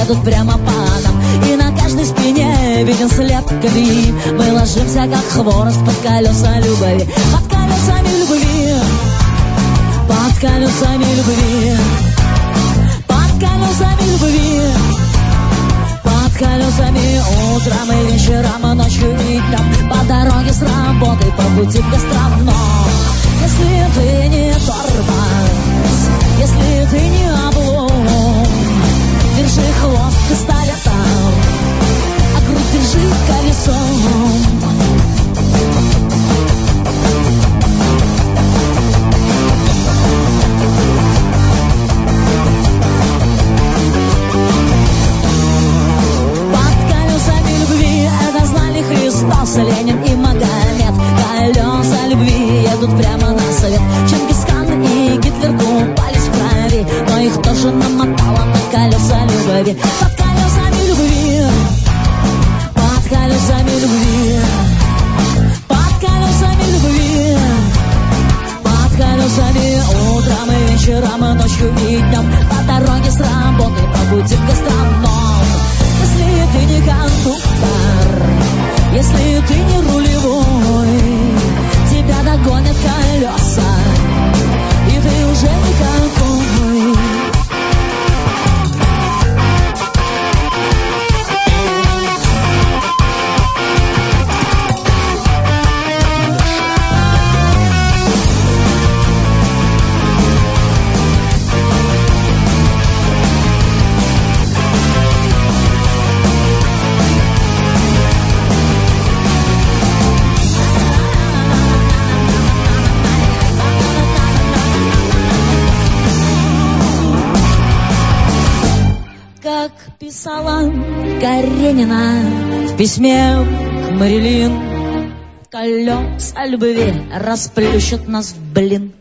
едут прямо по нам, и на каждой спине виден след колеи. Мы ложимся, как хворост, под колеса любви. Под колесами любви, под колесами любви, под колесами любви, под колесами утром и вечером, ночью и днем, по дороге с работы, по пути к гастроном. Если ты не тормоз, если ты не облом, держи хвост пистолетом, а грудь держи колесом. Христос, Ленин и Магомед. Колеса любви едут прямо на совет. Чингисхан и Гитлер купались в крови, но их тоже намотало на колеса любви. Под колесами любви, под колесами любви, под колесами любви, под колесами утром и вечером, ночью и днем, по дороге с работы, по пути в гастроном. Если ты не кондуктор, если ты не рулевой, тебя догонят колеса, и ты уже никакой. Писала Каренина в письме к Марилин: колеса любви расплющат нас в блин.